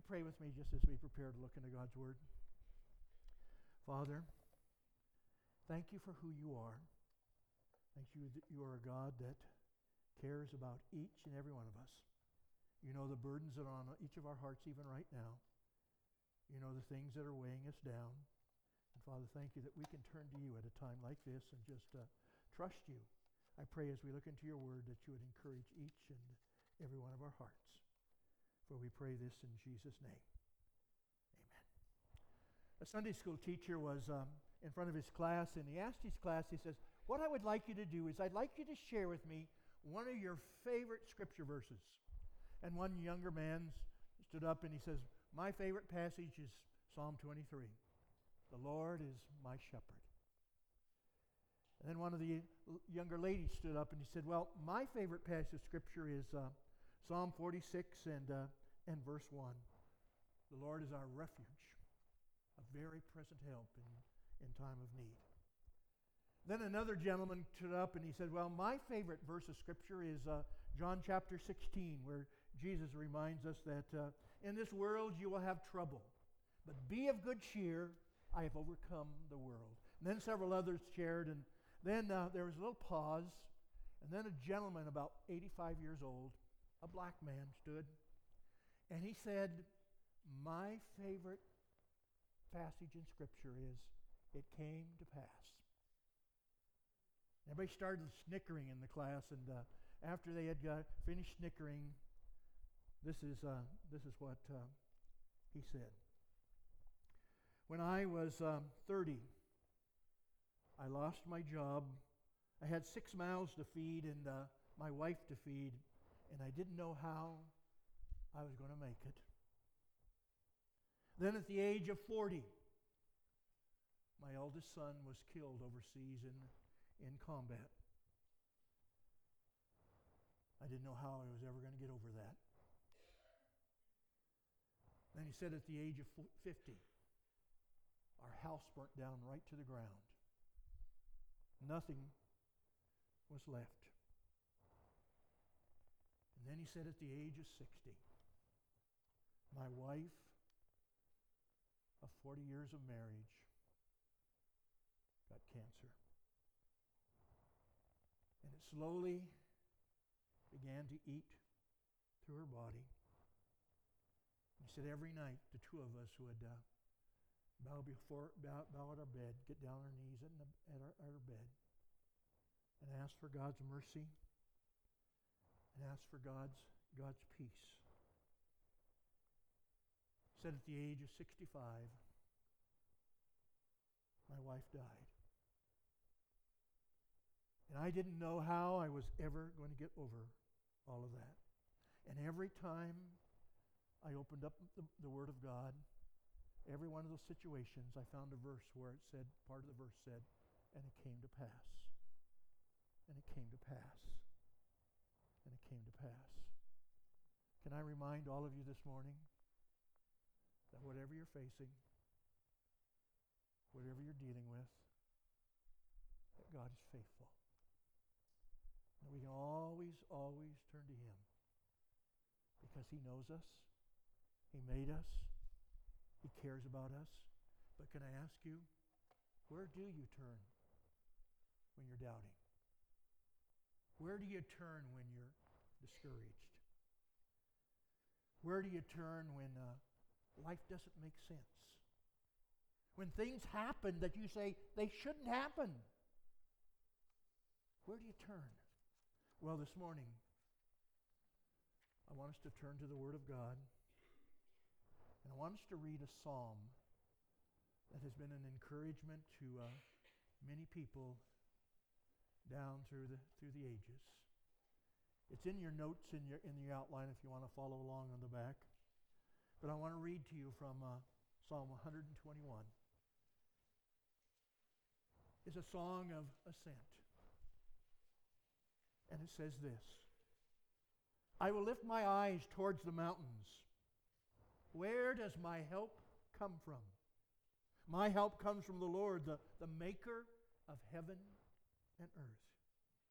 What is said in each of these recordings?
pray with me just as we prepare to look into God's Word? Father, thank you for who you are. Thank you that you are a God that cares about each and every one of us. You know the burdens that are on each of our hearts even right now. You know the things that are weighing us down. And Father, thank you that we can turn to you at a time like this and just trust you. I pray as we look into your word that you would encourage each and every one of our hearts. For we pray this in Jesus' name. Amen. A Sunday school teacher was in front of his class, and he asked his class, he says, what I would like you to do is I'd like you to share with me one of your favorite scripture verses. And one younger man stood up and he says, my favorite passage is Psalm 23. The Lord is my shepherd. And then one of the younger ladies stood up and he said, well, my favorite passage of scripture is Psalm 46 and verse 1. The Lord is our refuge, a very present help in time of need. Then another gentleman stood up and he said, well, my favorite verse of scripture is John chapter 16, where Jesus reminds us that in this world you will have trouble, but be of good cheer, I have overcome the world. And then several others shared, and then there was a little pause, and then a gentleman about 85 years old, a black man, stood, and he said, my favorite passage in scripture is, it came to pass. Everybody started snickering in the class, and after they had finished snickering, this is what he said. When I was 30, I lost my job. I had 6 mouths to feed and my wife to feed, and I didn't know how I was going to make it. Then at the age of 40, my eldest son was killed overseas in combat. I didn't know how I was ever going to get over that. Then he said at the age of 50, our house burnt down right to the ground. Nothing was left. And then he said at the age of 60, my wife of 40 years of marriage got cancer. And it slowly began to eat through her body. He said every night the two of us would bow at our bed, get down on our knees at our bed, and ask for God's mercy and ask for God's peace. He said at the age of 65, my wife died. And I didn't know how I was ever going to get over all of that. And every time I opened up the Word of God, every one of those situations, I found a verse where it said, part of the verse said, and it came to pass. And it came to pass. And it came to pass. Can I remind all of you this morning that whatever you're facing, whatever you're dealing with, that God is faithful. And we can always turn to Him because He knows us. He made us. He cares about us. But can I ask you, where do you turn when you're doubting? Where do you turn when you're discouraged? Where do you turn when life doesn't make sense? When things happen that you say they shouldn't happen? Where do you turn? Well, this morning, I want us to turn to the Word of God, and I want us to read a psalm that has been an encouragement to many people down through the ages. It's in your notes in your outline if you want to follow along on the back. But I want to read to you from Psalm 121. It's a song of ascent. And it says this: I will lift my eyes towards the mountains. Where does my help come from? My help comes from the Lord, the maker of heaven and earth.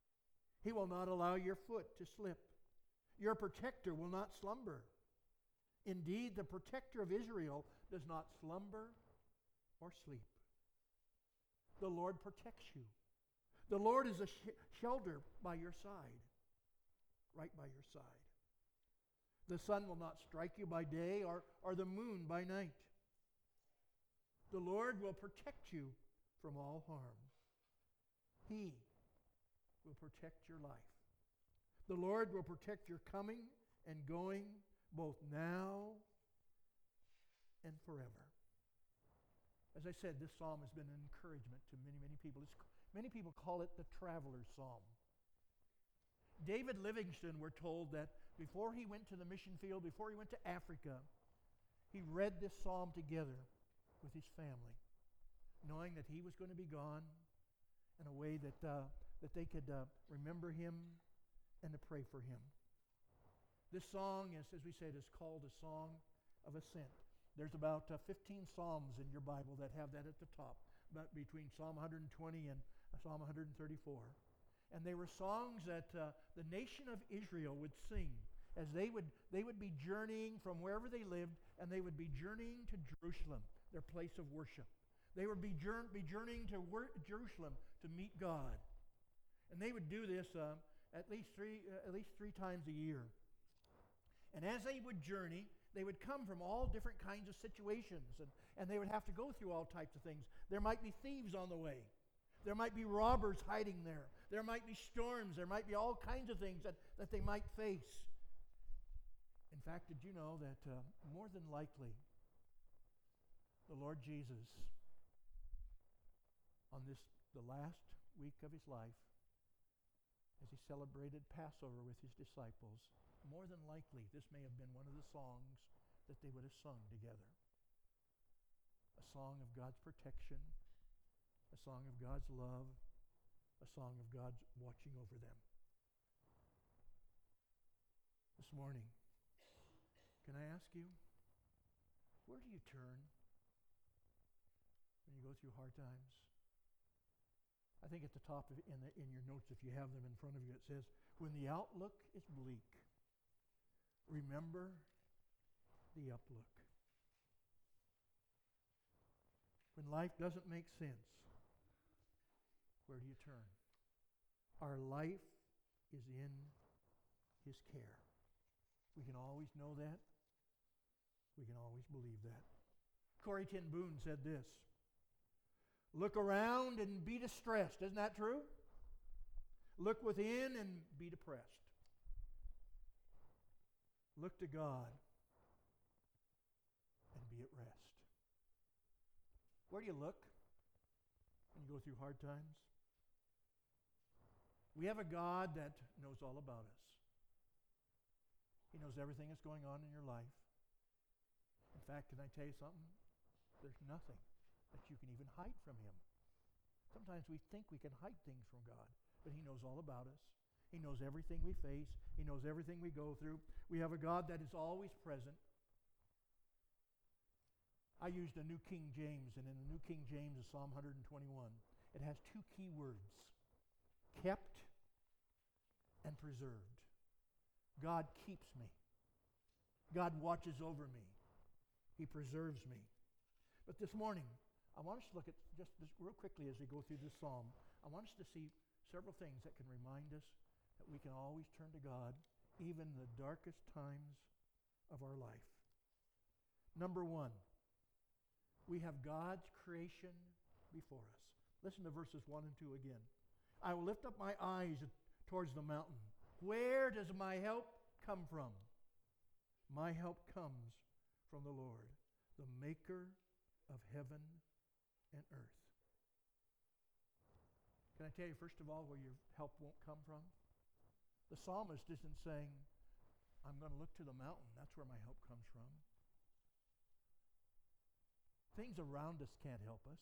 He will not allow your foot to slip. Your protector will not slumber. Indeed, the protector of Israel does not slumber or sleep. The Lord protects you. The Lord is a shelter by your side, right by your side. The sun will not strike you by day or the moon by night. The Lord will protect you from all harm. He will protect your life. The Lord will protect your coming and going, both now and forever. As I said, this psalm has been an encouragement to many, many people. Many people call it the traveler's psalm. David Livingstone, we're told that before he went to the mission field, before he went to Africa, he read this psalm together with his family, knowing that he was going to be gone, in a way that they could remember him and to pray for him. This song, as we said, is called a song of ascent. There's about 15 psalms in your Bible that have that at the top, about between Psalm 120 and Psalm 134. And they were songs that the nation of Israel would sing as they would be journeying from wherever they lived, and they would be journeying to Jerusalem, their place of worship. They would be journeying to Jerusalem to meet God. And they would do this at least three times a year. And as they would journey, they would come from all different kinds of situations, and they would have to go through all types of things. There might be thieves on the way. There might be robbers hiding there. There might be storms. There might be all kinds of things that they might face. In fact, did you know that more than likely, the Lord Jesus, on the last week of his life, as he celebrated Passover with his disciples, more than likely this may have been one of the songs that they would have sung together. A song of God's protection, a song of God's love, a song of God's watching over them. This morning, can I ask you, where do you turn when you go through hard times? I think at the top in your notes, if you have them in front of you, it says, when the outlook is bleak, remember the uplook. When life doesn't make sense, where do you turn? Our life is in his care. We can always know that. We can always believe that. Corrie ten Boom said this, look around and be distressed. Isn't that true? Look within and be depressed. Look to God and be at rest. Where do you look when you go through hard times? We have a God that knows all about us. He knows everything that's going on in your life. In fact, can I tell you something? There's nothing that you can even hide from him. Sometimes we think we can hide things from God, but he knows all about us. He knows everything we face. He knows everything we go through. We have a God that is always present. I used a New King James, and in the New King James is Psalm 121. It has two key words, kept and preserved. God keeps me. God watches over me. He preserves me. But this morning, I want us to look at, just real quickly as we go through this psalm, I want us to see several things that can remind us that we can always turn to God, even in the darkest times of our life. Number one, we have God's creation before us. Listen to verses 1 and 2 again. I will lift up my eyes towards the mountain. Where does my help come from? My help comes from the Lord, the maker of heaven and earth. Can I tell you, first of all, where your help won't come from? The psalmist isn't saying, I'm going to look to the mountain. That's where my help comes from. Things around us can't help us.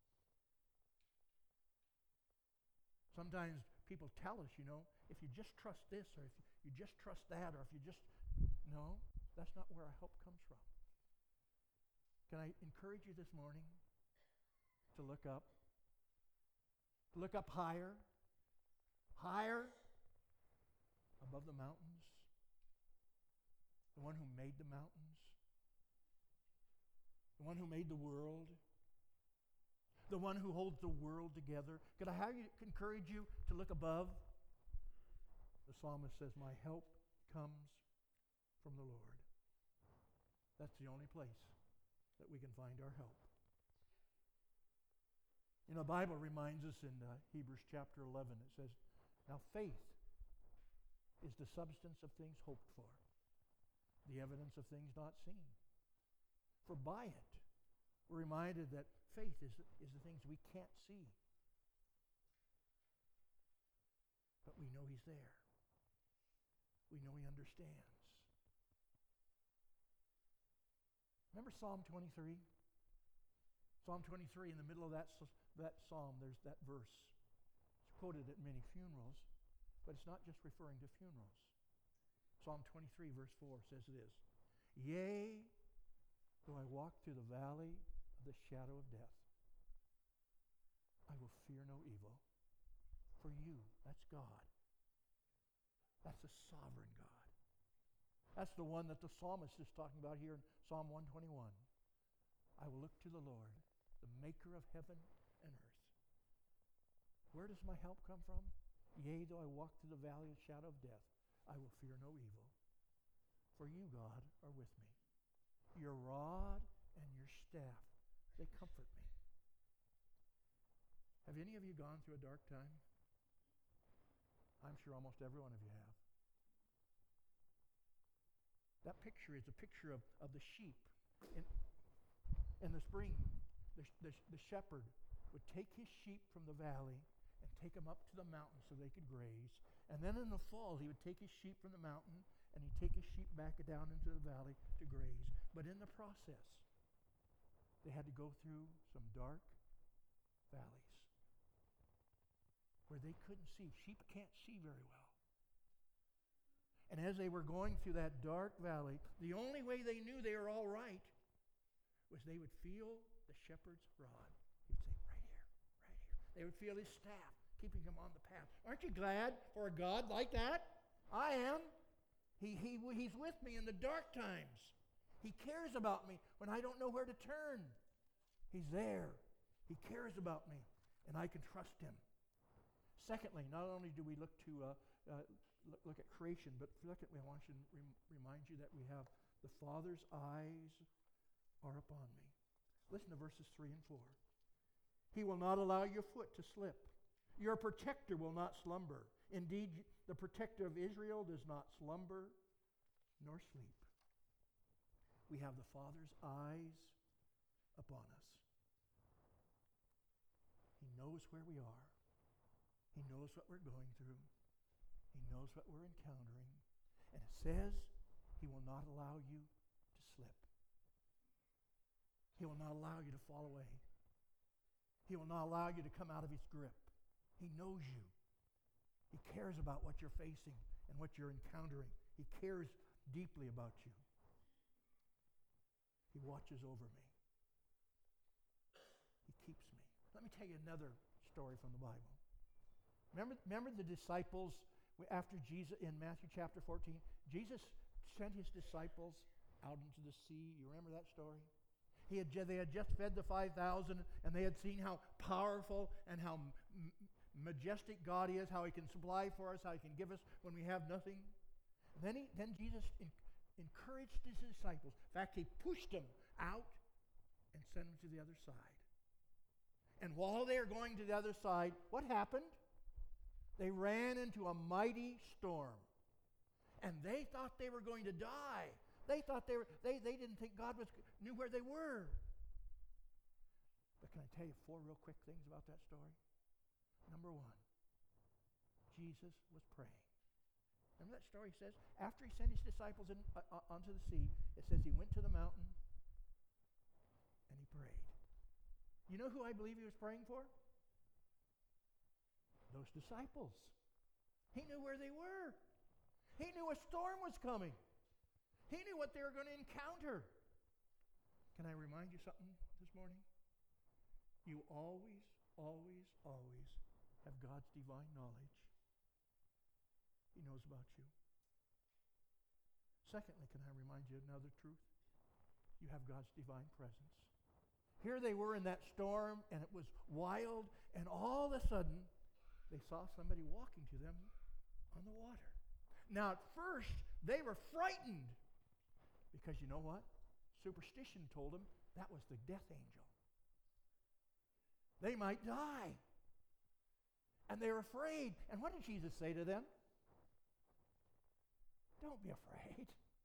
Sometimes people tell us, if you just trust this, or if you just trust that, or if you just... No, that's not where our help comes from. Can I encourage you this morning to look up? To look up higher, higher above the mountains, the one who made the mountains, one who made the world, the one who holds the world together. Could I encourage you to look above? The psalmist says, my help comes from the Lord. That's the only place that we can find our help. You know, the Bible reminds us in Hebrews chapter 11, it says, now faith is the substance of things hoped for, the evidence of things not seen. For by it, we're reminded that faith is the things we can't see. But we know He's there. We know He understands. Remember Psalm 23? Psalm 23, in the middle of that psalm, there's that verse. It's quoted at many funerals, but it's not just referring to funerals. Psalm 23, verse 4 says this, yea, though I walk through the valley of the shadow of death, I will fear no evil. For you, that's God. That's a sovereign God. That's the one that the psalmist is talking about here in Psalm 121. I will look to the Lord, the maker of heaven and earth. Where does my help come from? Yea, though I walk through the valley of the shadow of death, I will fear no evil. For you, God, are with me. Your rod and your staff, they comfort me. Have any of you gone through a dark time? I'm sure almost every one of you have. That picture is a picture of the sheep. In the spring, the shepherd would take his sheep from the valley and take them up to the mountain so they could graze. And then in the fall, he would take his sheep from the mountain and he'd take his sheep back down into the valley to graze. But in the process, they had to go through some dark valleys where they couldn't see. Sheep can't see very well. And as they were going through that dark valley, the only way they knew they were all right was they would feel the shepherd's rod. He would say, right here, right here. They would feel his staff keeping them on the path. Aren't you glad for a God like that? I am. He's with me in the dark times. He cares about me when I don't know where to turn. He's there. He cares about me, and I can trust him. Secondly, not only do we look at creation, but secondly, I want to remind you that we have the Father's eyes are upon me. Listen to verses 3 and 4. He will not allow your foot to slip. Your protector will not slumber. Indeed, the protector of Israel does not slumber nor sleep. We have the Father's eyes upon us. He knows where we are. He knows what we're going through. He knows what we're encountering. And it says he will not allow you to slip. He will not allow you to fall away. He will not allow you to come out of his grip. He knows you. He cares about what you're facing and what you're encountering. He cares deeply about you. He watches over me. He keeps me. Let me tell you another story from the Bible. Remember the disciples after Jesus, in Matthew chapter 14, Jesus sent his disciples out into the sea. You remember that story? They had just fed the 5,000, and they had seen how powerful and how majestic God is, how he can supply for us, how he can give us when we have nothing. And then Jesus encouraged his disciples. In fact, he pushed them out and sent them to the other side. And while they were going to the other side, what happened? They ran into a mighty storm. And they thought they were going to die. They thought they didn't think God knew where they were. But can I tell you 4 real quick things about that story? Number 1, Jesus was praying. Remember that story says, after he sent his disciples onto the sea, it says he went to the mountain and he prayed. You know who I believe he was praying for? Those disciples. He knew where they were. He knew a storm was coming. He knew what they were going to encounter. Can I remind you something this morning? You always, always, always have God's divine knowledge. He knows about you. Secondly, can I remind you of another truth? You have God's divine presence. Here they were in that storm, and it was wild, and all of a sudden, they saw somebody walking to them on the water. Now, at first, they were frightened, because you know what? Superstition told them that was the death angel. They might die. And they were afraid. And what did Jesus say to them? Don't be afraid.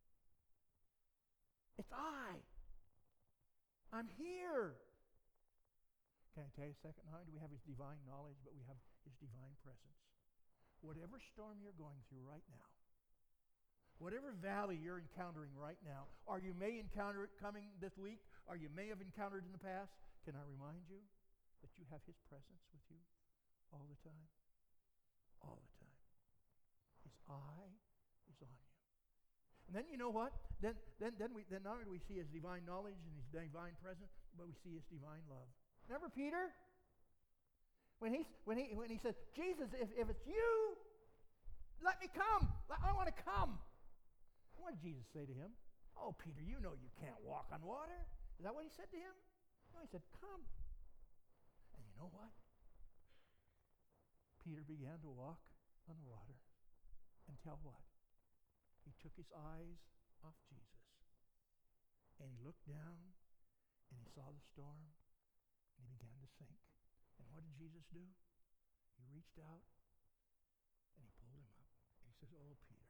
It's I. I'm here. Can I tell you a second? Not only do we have his divine knowledge, but we have his divine presence. Whatever storm you're going through right now, whatever valley you're encountering right now, or you may encounter it coming this week, or you may have encountered in the past, can I remind you that you have his presence with you all the time? All the time. His eye is on you. And then you know what? Then not only do we see his divine knowledge and his divine presence, but we see his divine love. Remember Peter? When he said, Jesus, if it's you, let me come. I want to come. What did Jesus say to him? Oh, Peter, you know you can't walk on water. Is that what he said to him? No, he said, come. And you know what? Peter began to walk on the water until what? He took his eyes off Jesus. And he looked down and he saw the storm and he began to sink. And what did Jesus do? He reached out and he pulled him up. And he says, oh, Peter,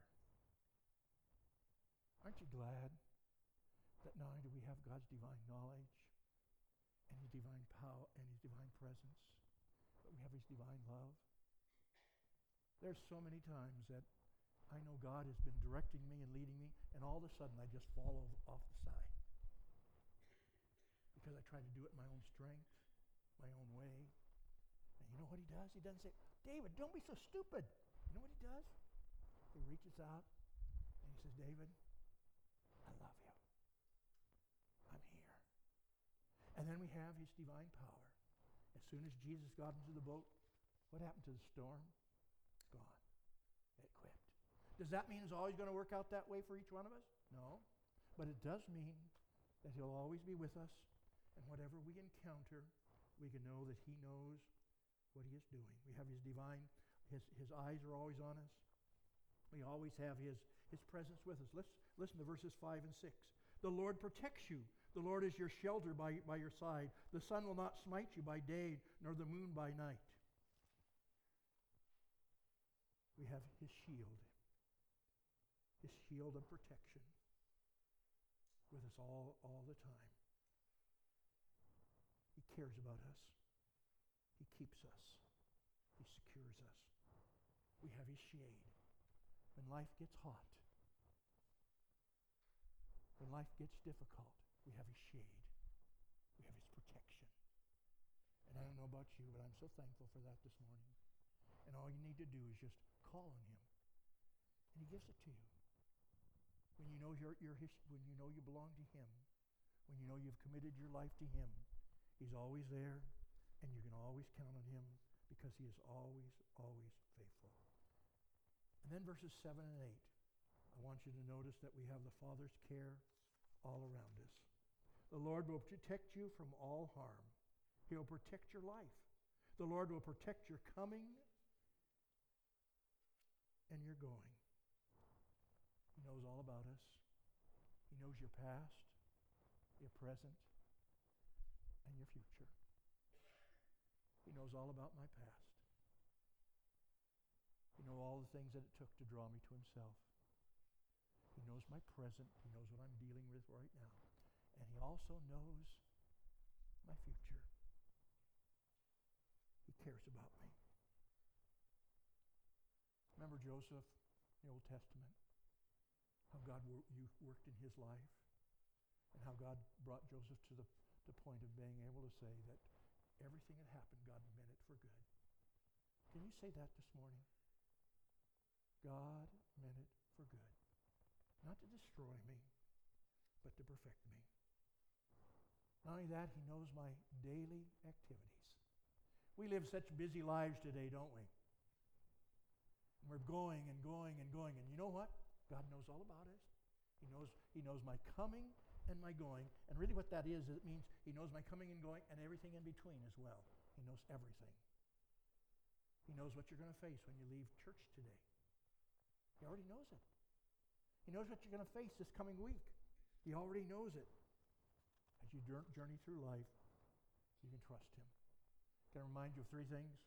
aren't you glad that not only do we have God's divine knowledge and his divine power and his divine presence, but we have his divine love? There's so many times that I know God has been directing me and leading me, and all of a sudden I just fall off the side. Because I try to do it in my own strength, my own way. And you know what he does? He doesn't say, David, don't be so stupid. You know what he does? He reaches out and he says, David, I love you. I'm here. And then we have his divine power. As soon as Jesus got into the boat, what happened to the storm? It's gone. It quit. Does that mean it's always going to work out that way for each one of us? No. But it does mean that he'll always be with us. And whatever we encounter, we can know that he knows what he is doing. We have his divine, his eyes are always on us. We always have his presence with us. Let's listen to verses 5 and 6. The Lord protects you. The Lord is your shelter by your side. The sun will not smite you by day, nor the moon by night. We have his shield. His shield of protection with us all the time. He cares about us. He keeps us. He secures us. We have his shade. When life gets hot, when life gets difficult, we have his shade. We have his protection. And I don't know about you, but I'm so thankful for that this morning. And all you need to do is just call on him. And he gives it to you. When you know when you know you belong to him, when you know you've committed your life to him, he's always there, and you can always count on him because he is always, always faithful. And then verses 7 and 8, I want you to notice that we have the Father's care all around us. The Lord will protect you from all harm. He will protect your life. The Lord will protect your coming and your going. He knows all about us. He knows your past, your present, and your future. He knows all about my past. He knows all the things that it took to draw me to himself. He knows my present. He knows what I'm dealing with right now. And he also knows my future. He cares about me. Remember Joseph in the Old Testament? How God worked in his life, and how God brought Joseph to the point of being able to say that everything that happened, God meant it for good. Can you say that this morning? God meant it for good. Not to destroy me, but to perfect me. Not only that, he knows my daily activities. We live such busy lives today, don't we? And we're going and going and going. And you know what? God knows all about us. He knows my coming and my going. And really what that is, it means he knows my coming and going and everything in between as well. He knows everything. He knows what you're going to face when you leave church today. He already knows it. He knows what you're going to face this coming week. He already knows it. As you journey through life, you can trust him. Can I remind you of three things?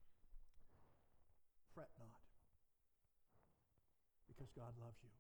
Fret not, because God loves you.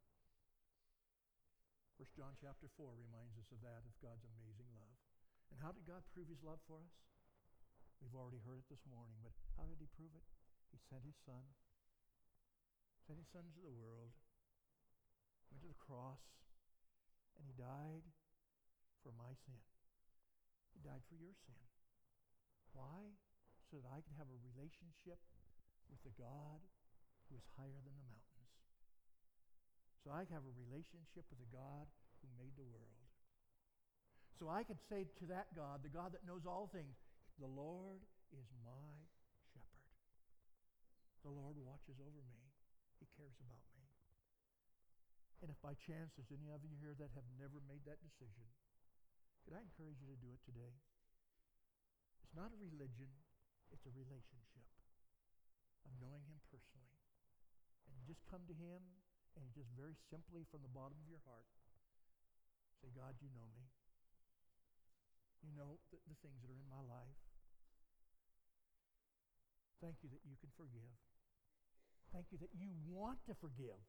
1 John chapter 4 reminds us of that, of God's amazing love. And how did God prove his love for us? We've already heard it this morning, but how did he prove it? He sent his son. Sent his son to the world, went to the cross, and he died for my sin. He died for your sin. Why? So that I can have a relationship with the God who is higher than the mountains. So I have a relationship with the God who made the world. So I can say to that God, the God that knows all things, the Lord is my shepherd. The Lord watches over me. He cares about me. And if by chance there's any of you here that have never made that decision, could I encourage you to do it today? It's not a religion, it's a relationship of knowing him personally. And you just come to him and you just very simply from the bottom of your heart say, God, you know me. You know the things that are in my life. Thank you that you can forgive. Thank you that you want to forgive.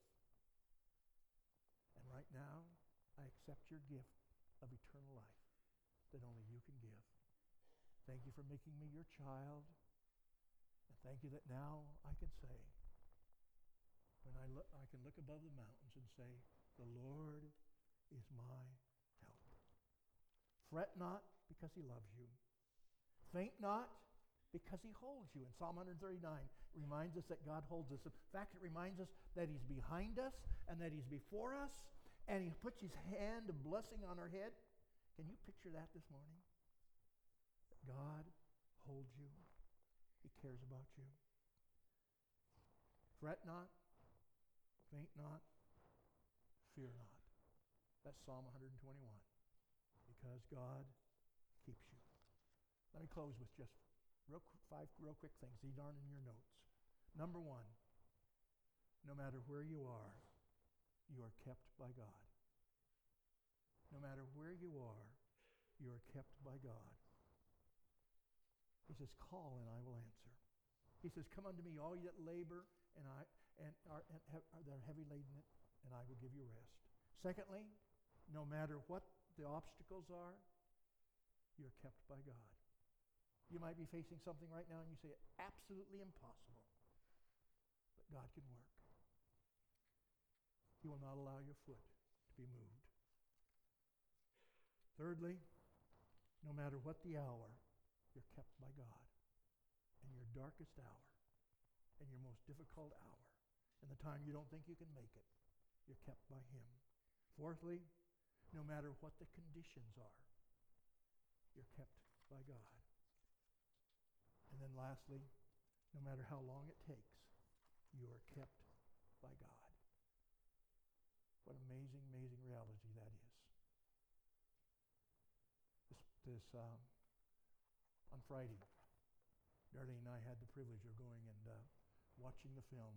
And right now, I accept your gift of eternal life that only you can give. Thank you for making me your child. And thank you that now I can say, when I can look above the mountains and say, the Lord is my help. Fret not because he loves you. Faint not because he holds you. In Psalm 139, it reminds us that God holds us. In fact, it reminds us that he's behind us and that he's before us, and he puts his hand of blessing on our head. Can you picture that this morning? That God holds you. He cares about you. Fret not, faint not, fear not. That's Psalm 121. Because God keeps you. Let me close with just five real quick things. These aren't in your notes. Number one, no matter where you are kept by God. No matter where you are kept by God. He says, call and I will answer. He says, come unto me, all ye that labor and are heavy laden, and I will give you rest. Secondly, no matter what the obstacles are, you're kept by God. You might be facing something right now and you say, absolutely impossible. But God can work. He will not allow your foot to be moved. Thirdly, no matter what the hour, you're kept by God. In your darkest hour, in your most difficult hour, in the time you don't think you can make it, you're kept by him. Fourthly, no matter what the conditions are, you're kept by God. And then lastly, no matter how long it takes, you are kept by God. What amazing, amazing reality that is. On Friday, Darlene and I had the privilege of going and watching the film.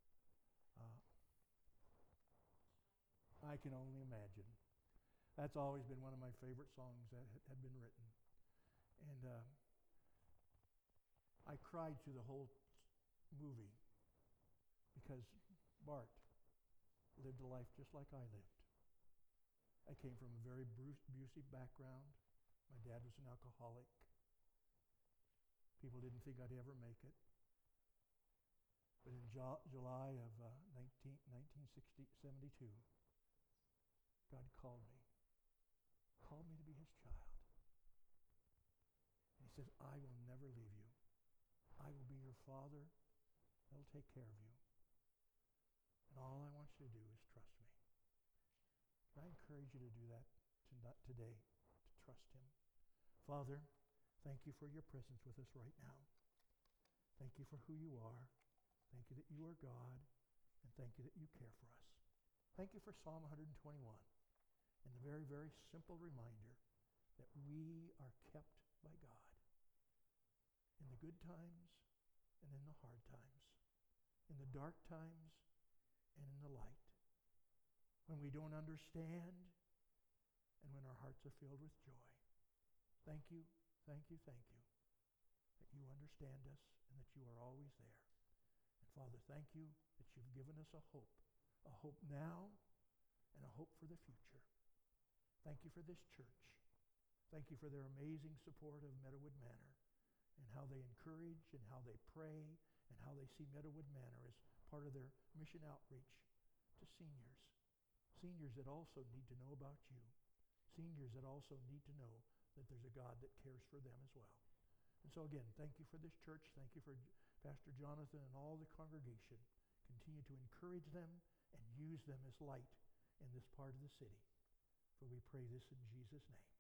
I can only imagine. That's always been one of my favorite songs that had been written. And I cried through the whole movie because Bart lived a life just like I lived. I came from a very abusive background. My dad was an alcoholic. People didn't think I'd ever make it. But in July of 1972, God called me to be his child. And he says, I will never leave you. I will be your father. I'll take care of you. And all I want you to do is trust me. And I encourage you to do that today, to trust him. Father, thank you for your presence with us right now. Thank you for who you are. Thank you that you are God. And thank you that you care for us. Thank you for Psalm 121. and the very, very simple reminder that we are kept by God in the good times and in the hard times, in the dark times and in the light, when we don't understand and when our hearts are filled with joy. Thank you, thank you, thank you that you understand us and that you are always there. And Father, thank you that you've given us a hope now and a hope for the future. Thank you for this church. Thank you for their amazing support of Meadowood Manor and how they encourage and how they pray and how they see Meadowood Manor as part of their mission outreach to seniors. Seniors that also need to know about you. Seniors that also need to know that there's a God that cares for them as well. And so again, thank you for this church. Thank you for Pastor Jonathan and all the congregation. Continue to encourage them and use them as light in this part of the city. For we pray this in Jesus' name.